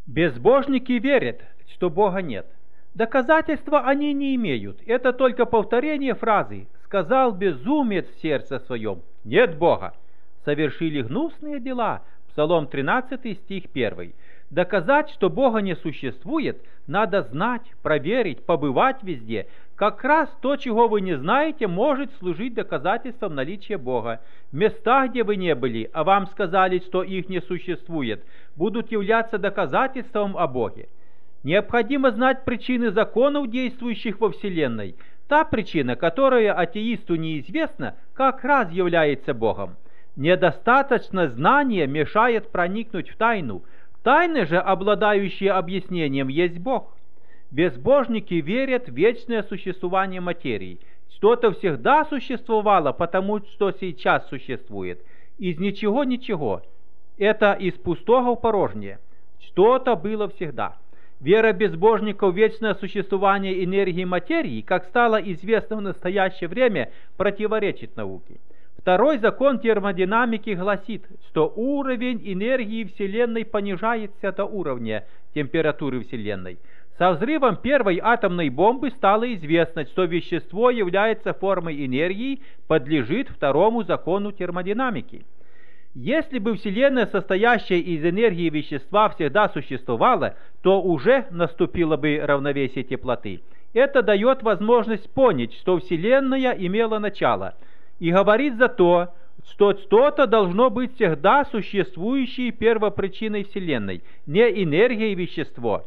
Безбожники верят, что Бога нет. Доказательства они не имеют. Это только повторение фразы «сказал безумец в сердце своем, нет Бога». Совершили гнусные дела. Псалом 13, стих 1. Доказать, что Бога не существует, надо знать, проверить, побывать везде. Как раз то, чего вы не знаете, может служить доказательством наличия Бога. Места, где вы не были, а вам сказали, что их не существует, будут являться доказательством о Боге. Необходимо знать причины законов, действующих во Вселенной. Та причина, которая атеисту неизвестна, как раз является Богом. Недостаточно знания мешает проникнуть в тайну. Тайны же, обладающие объяснением, есть Бог. Безбожники верят в вечное существование материи. Что-то всегда существовало, потому что сейчас существует. Из ничего ничего. Это из пустого в порожнее. Что-то было всегда. Вера безбожников в вечное существование энергии материи, как стало известно в настоящее время, противоречит науке. Второй закон термодинамики гласит, что уровень энергии Вселенной понижается до уровня температуры Вселенной. Со взрывом первой атомной бомбы стало известно, что вещество является формой энергии, подлежит второму закону термодинамики. Если бы Вселенная, состоящая из энергии вещества, всегда существовала, то уже наступило бы равновесие теплоты. Это дает возможность понять, что Вселенная имела начало, и говорит за то, что что-то должно быть всегда существующей первопричиной Вселенной, не энергия и вещество.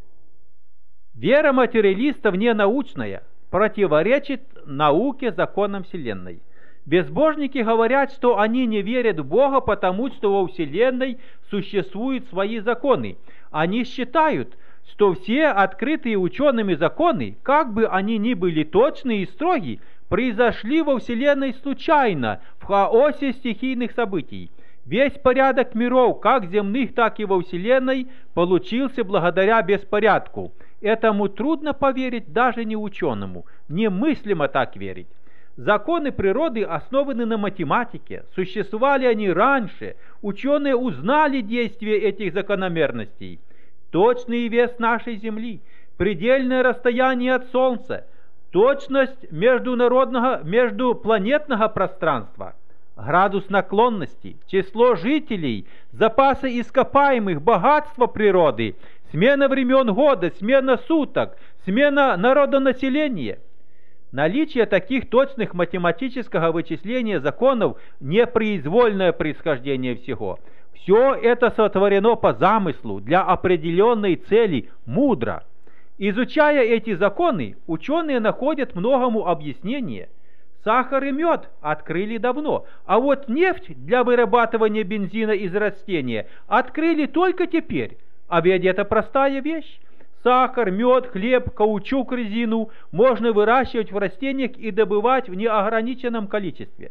Вера материалистов ненаучная, противоречит науке законам Вселенной. Безбожники говорят, что они не верят в Бога, потому что во Вселенной существуют свои законы. Они считают, что все открытые учеными законы, как бы они ни были точны и строги, произошли во Вселенной случайно, в хаосе стихийных событий. Весь порядок миров, как земных, так и во Вселенной, получился благодаря беспорядку. Этому трудно поверить даже не ученому, немыслимо так верить. Законы природы основаны на математике, существовали они раньше, ученые узнали действие этих закономерностей. Точный вес нашей Земли, предельное расстояние от Солнца, точность междупланетного пространства, градус наклонности, число жителей, запасы ископаемых, богатство природы, смена времен года, смена суток, смена народонаселения. Наличие таких точных математического вычисления законов – непроизвольное происхождение всего. Все это сотворено по замыслу, для определенной цели, мудро. Изучая эти законы, ученые находят многому объяснение. Сахар и мед открыли давно, а вот нефть для вырабатывания бензина из растения открыли только теперь. А ведь это простая вещь. Сахар, мед, хлеб, каучук, резину можно выращивать в растениях и добывать в неограниченном количестве.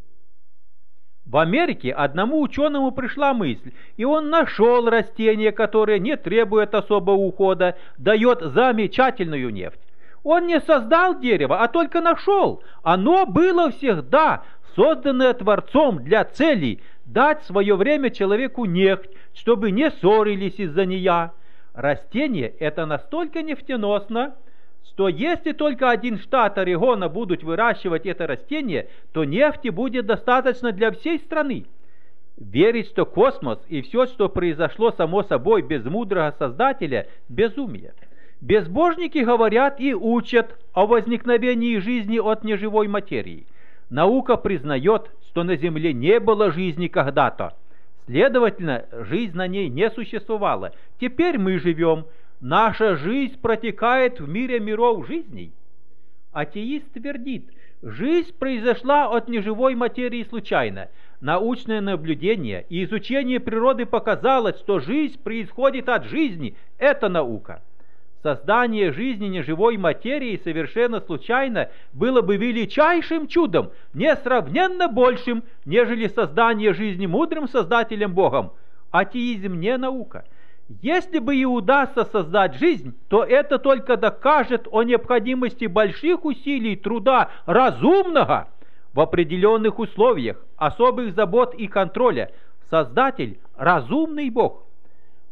В Америке одному ученому пришла мысль, и он нашел растение, которое не требует особого ухода, дает замечательную нефть. Он не создал дерево, а только нашел. Оно было всегда, созданное Творцом для цели дать в свое время человеку нефть, чтобы не ссорились из-за нее. Растение это настолько нефтеносно, что если только один штат Орегона будут выращивать это растение, то нефти будет достаточно для всей страны. Верить, что космос и все, что произошло само собой без мудрого Создателя – безумие. Безбожники говорят и учат о возникновении жизни от неживой материи. Наука признает, что на Земле не было жизни когда-то. Следовательно, жизнь на ней не существовала. Теперь мы живем. Наша жизнь протекает в мире миров жизней. Атеист твердит, жизнь произошла от неживой материи случайно. Научное наблюдение и изучение природы показало, что жизнь происходит от жизни. Это наука. Создание жизни неживой материи совершенно случайно было бы величайшим чудом, несравненно большим, нежели создание жизни мудрым Создателем Богом. Атеизм не наука. Если бы и удастся создать жизнь, то это только докажет о необходимости больших усилий труда разумного в определенных условиях, особых забот и контроля. Создатель – разумный Бог.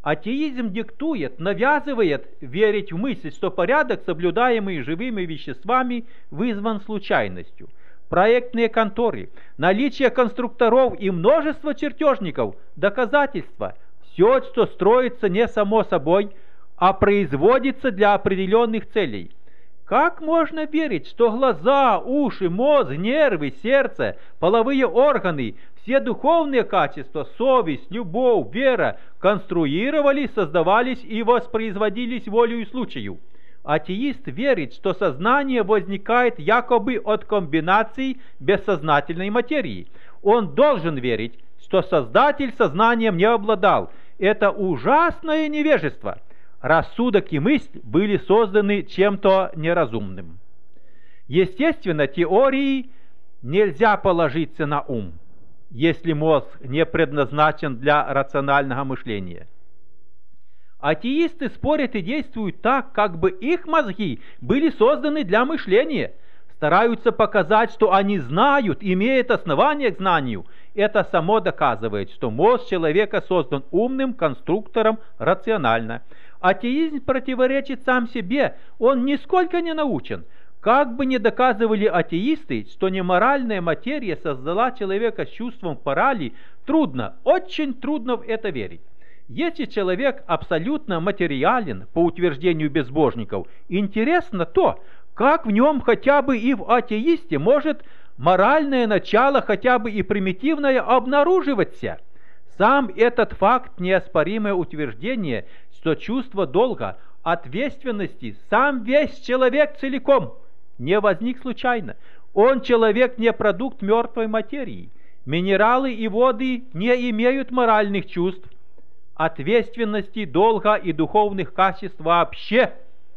Атеизм диктует, навязывает верить в мысль, что порядок, соблюдаемый живыми веществами, вызван случайностью. Проектные конторы, наличие конструкторов и множество чертежников – доказательства. Все, что строится не само собой, а производится для определенных целей. Как можно верить, что глаза, уши, мозг, нервы, сердце, половые органы, все духовные качества, совесть, любовь, вера конструировались, создавались и воспроизводились волею случаю? Атеист верит, что сознание возникает якобы от комбинаций бессознательной материи. Он должен верить, что Создатель сознанием не обладал. Это ужасное невежество. Рассудок и мысль были созданы чем-то неразумным. Естественно, теории нельзя положиться на ум, если мозг не предназначен для рационального мышления. Атеисты спорят и действуют так, как бы их мозги были созданы для мышления. Стараются показать, что они знают, имеют основания к знанию. Это само доказывает, что мозг человека создан умным конструктором рационально. Атеизм противоречит сам себе, он нисколько не научен. Как бы ни доказывали атеисты, что неморальная материя создала человека с чувством морали, трудно, очень трудно в это верить. Если человек абсолютно материален, по утверждению безбожников, интересно то, как в нем хотя бы и в атеисте может моральное начало, хотя бы и примитивное, обнаруживаться. Сам этот факт – неоспоримое утверждение, что чувство долга, ответственности, сам весь человек целиком не возник случайно. Он, человек, не продукт мертвой материи. Минералы и воды не имеют моральных чувств, ответственности, долга и духовных качеств вообще.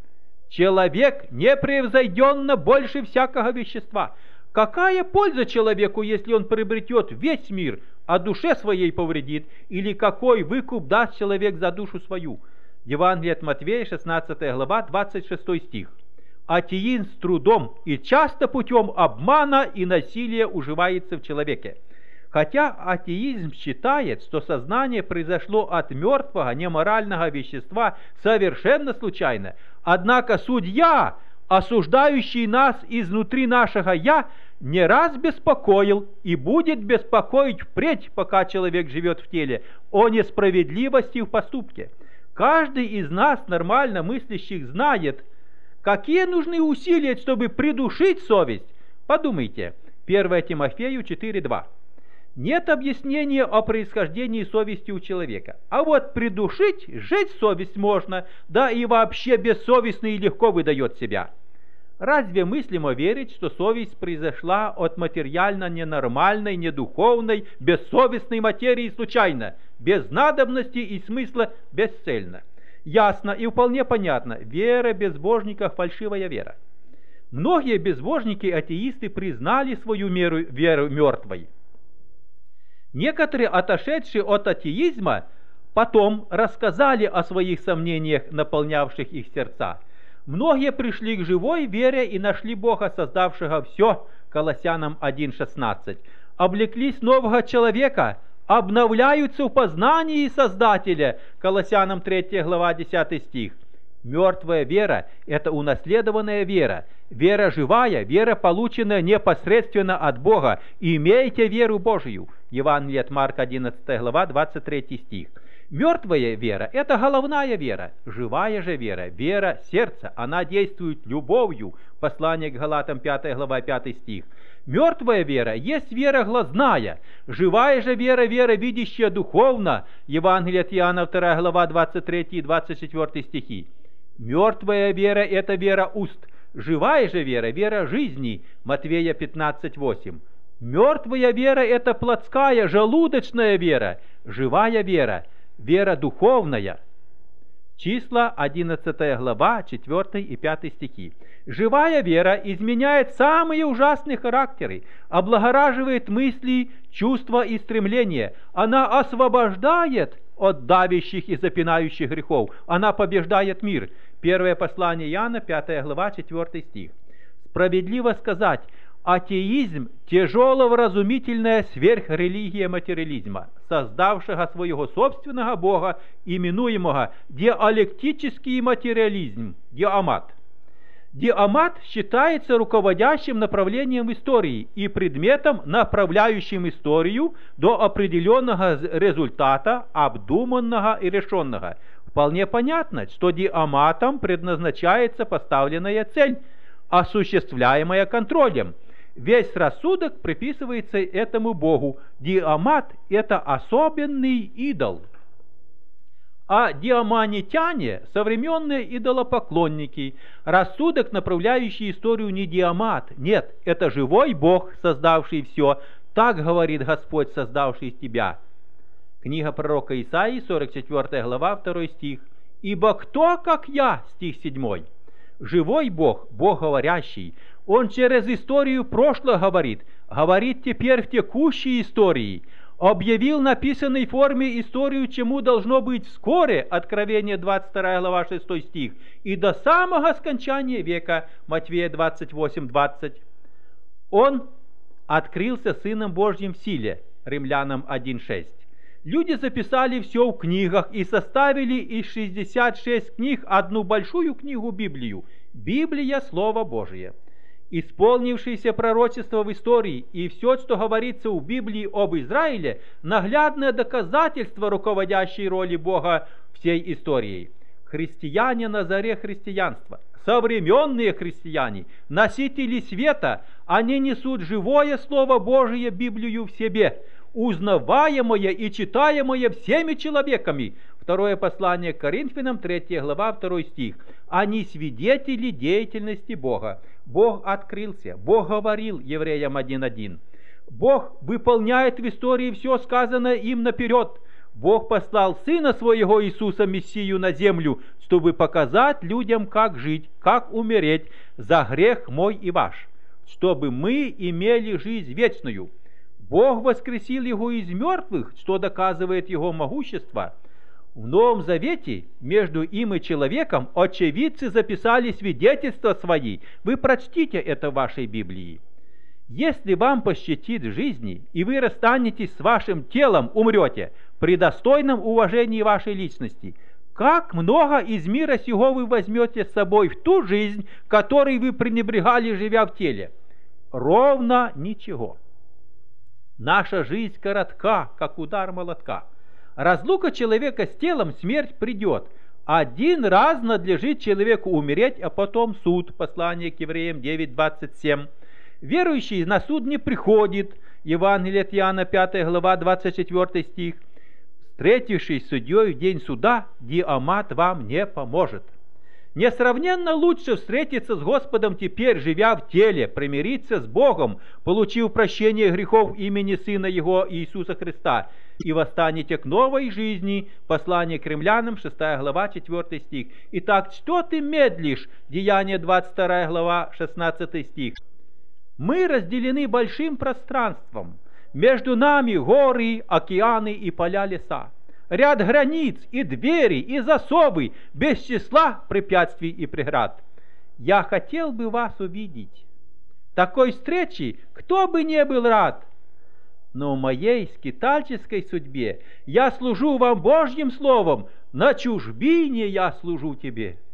Человек непревзойденно больше всякого вещества. Какая польза человеку, если он приобретет весь мир, а душе своей повредит, или какой выкуп даст человек за душу свою? Евангелие от Матвея, 16 глава, 26 стих. Атеизм с трудом и часто путем обмана и насилия уживается в человеке. Хотя атеизм считает, что сознание произошло от мертвого, неморального вещества совершенно случайно, однако судья, осуждающий нас изнутри нашего «я», не раз беспокоил и будет беспокоить впредь, пока человек живет в теле, о несправедливости в поступке. Каждый из нас, нормально мыслящих, знает, какие нужны усилия, чтобы придушить совесть. Подумайте, 1 Тимофею 4:2. Нет объяснения о происхождении совести у человека. А вот придушить, сжечь совесть можно, да и вообще бессовестный и легко выдает себя. Разве мыслимо верить, что совесть произошла от материально ненормальной, недуховной, бессовестной материи случайно, без надобности и смысла, бесцельно? Ясно и вполне понятно, вера безбожников – фальшивая вера. Многие безбожники-атеисты признали свою веру мертвой. Некоторые, отошедшие от атеизма, потом рассказали о своих сомнениях, наполнявших их сердца. Многие пришли к живой вере и нашли Бога, создавшего все, Колоссянам 1:16. Облеклись нового человека, обновляются в познании Создателя, Колоссянам 3 глава 10 стих. Мертвая вера – это унаследованная вера. Вера живая, вера, полученная непосредственно от Бога. Имейте веру Божию. Евангелие от Марка 11 глава 23 стих. Мертвая вера – это головная вера. Живая же вера, вера сердца, она действует любовью. Послание к Галатам 5 глава 5 стих. Мертвая вера есть вера глазная. Живая же вера, вера, видящая духовно. Евангелие от Иоанна 2 глава 23 и 24 стихи. Мертвая вера – это вера уст. Живая же вера – вера жизни. Матвея 15:8. Мертвая вера – это плотская, желудочная вера. Живая вера – вера духовная. Числа 11 глава 4 и 5 стихи. Живая вера изменяет самые ужасные характеры, облагораживает мысли, чувства и стремления. Она освобождает от давящих и запинающих грехов. Она побеждает мир. Первое послание Иоанна, 5 глава, 4 стих. Справедливо сказать, Атеизм – тяжеловразумительная сверхрелигия материализма, создавшего своего собственного Бога, именуемого диалектический материализм, диамат. Диамат считается руководящим направлением истории и предметом, направляющим историю до определенного результата, обдуманного и решенного. Вполне понятно, что диаматом предназначается поставленная цель, осуществляемая контролем. Весь рассудок приписывается этому Богу. Диамат – это особенный идол. А диаманитяне – современные идолопоклонники. Рассудок, направляющий историю, не диамат. Нет, это живой Бог, создавший все. Так говорит Господь, создавший тебя. Книга пророка Исаии, 44 глава, 2 стих. «Ибо кто, как я?» Стих 7. Живой Бог, Бог говорящий. Он через историю прошлого говорит теперь в текущей истории. Объявил написанной форме историю, чему должно быть вскоре, Откровение 22 глава 6 стих, и до самого скончания века, Матфея 28:20. Он открылся Сыном Божьим в силе, Римлянам 1:6. Люди записали все в книгах и составили из 66 книг одну большую книгу Библию. Библия – Слово Божие. Исполнившееся пророчество в истории и все, что говорится в Библии об Израиле, наглядное доказательство руководящей роли Бога всей историей. Христиане на заре христианства, современные христиане, носители света, они несут живое Слово Божие, Библию в себе, узнаваемое и читаемое всеми человеками. Второе послание к Коринфянам, 3 глава, 2 стих. Они свидетели деятельности Бога. Бог открылся, Бог говорил, Евреям 1:1. Бог выполняет в истории все сказанное им наперед. Бог послал Сына Своего Иисуса Мессию на землю, чтобы показать людям, как жить, как умереть за грех мой и ваш, чтобы мы имели жизнь вечную. Бог воскресил Его из мертвых, что доказывает Его могущество. В Новом Завете между им и человеком очевидцы записали свидетельства свои. Вы прочтите это в вашей Библии. Если вам посчастит в жизни, и вы расстанетесь с вашим телом, умрете, при достойном уважении вашей личности, как много из мира сего вы возьмете с собой в ту жизнь, которой вы пренебрегали, живя в теле? Ровно ничего. Наша жизнь коротка, как удар молотка. Разлука человека с телом, смерть придет. Один раз надлежит человеку умереть, а потом суд. Послание к Евреям 9:27. Верующий на суд не приходит. Евангелие от Иоанна 5 глава 24 стих. Встретившись с судьей в день суда, диамат вам не поможет. Несравненно лучше встретиться с Господом теперь, живя в теле, примириться с Богом, получив прощение грехов имени Сына Его Иисуса Христа, и восстанете к новой жизни. Послание к Римлянам, 6 глава, 4 стих. Итак, что ты медлишь? Деяние 22 глава, 16 стих. Мы разделены большим пространством. Между нами горы, океаны и поля леса. Ряд границ и двери, и засовы, без числа препятствий и преград. Я хотел бы вас увидеть. Такой встречи кто бы не был рад. Но в моей скитальческой судьбе я служу вам Божьим Словом, на чужбине я служу тебе.